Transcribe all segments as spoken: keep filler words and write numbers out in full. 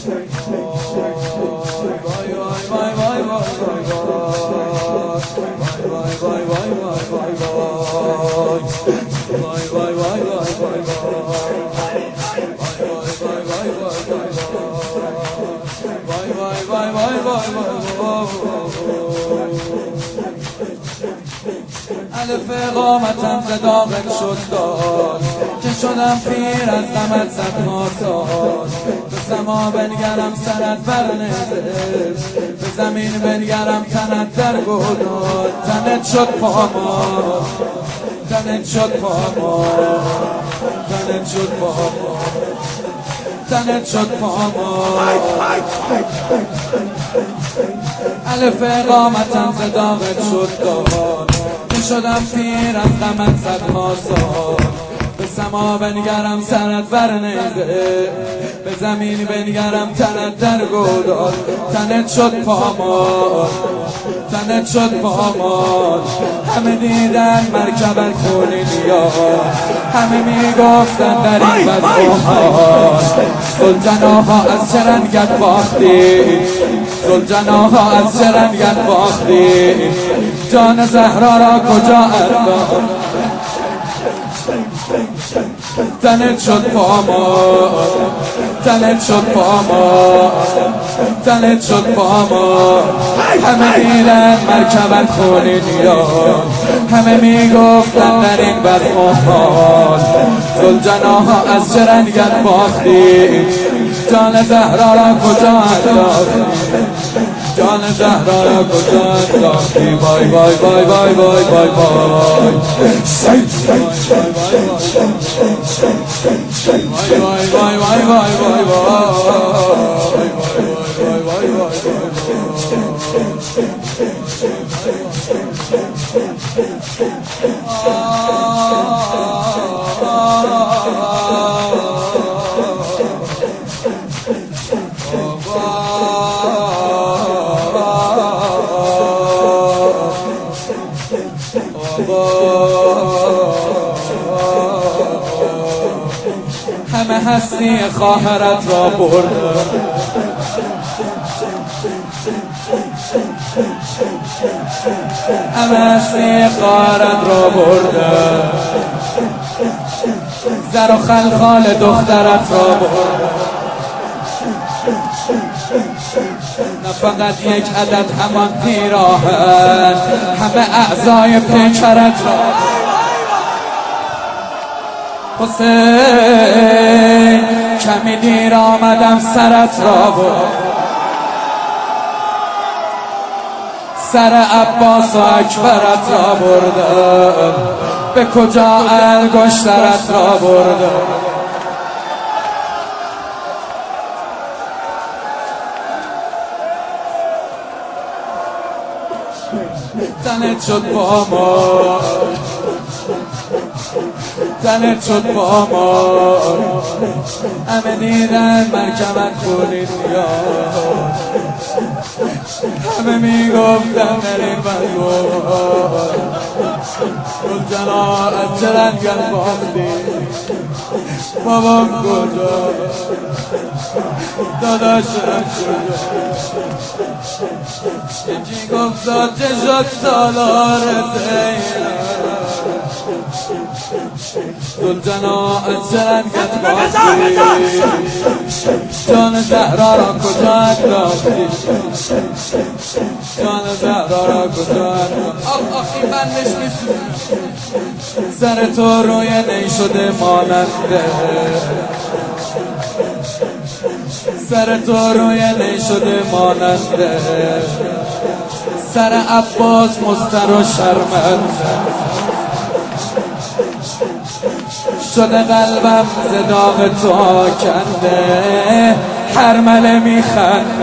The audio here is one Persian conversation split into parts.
الف اقامتم ز داخل شد داد که شدم پیر از غمت صدها سال. به سما بنگرم سرت برنزه، به زمین بنگرم تنت در گوداد. تنت شد پامال، تنت شد پامال، تنت شد پامال، تنت شد پامال. الف اقامتم ز داخل شد داد که شدم پیر از غمت صدها سال. به سما بنگرم سرت برنزه، به زمین بنگرم تنت در گودال. تنت شد پامال، تنت شد پامال. همه دیدن مرکبت خونی نیاد، همه میگفتن در این وضع حال. زلجناها از چه رنگت باختی، زلجناها از چه رنگت باختی. جان زهرا را کجا انداختی. تنت شد پامال، تنت شد پامال، تنت شد پامال. همه دیدن مرکبت خونی نیاد، همه میگفتن در این وضع حال. زلجناها از چه رنگت باختی. جان زهرا را کجا انداختی، جان زهرا را کجا انداختی. بای بای بای بای بای بای بای وای وای وای وای وای همه هستی خواهرت را برد، همه هستی خواهرت را برد. زر و خلخال دخترت را برد. نه فقط یک عدد همان پیراهن، همه اعضای پیکرت را. حسین کمی دیر آمدم سرت را برد، سر عباس و اکبرت را بردم. به کجا انگشترت را بردم. تنت شد پامال، تنت شد پامال. همه دیدن مرکبت خونی نیاد، همه میگفتن در این وضع. زلجنا از چه رنگت باختی. بابام کجا، داداشم کجا. یکی گفت چه شد سالار زینب. زلجنا از چه رنگت باختی. جان زهرا را کجا انداختی، جان زهرا را کجا انداختی. آخ آخ این بندش میسوزه. سر تو روی نی شده ماننده، سر تو روی نی شده ماننده. سر عباس مستر و شرمنده شده. قلبم ز داغ تو کنده، هرمله میخنده.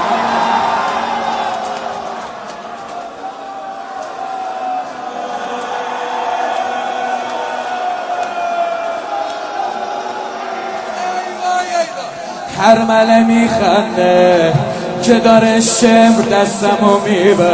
هرمله میخنده که داره شمر دستمو میبر.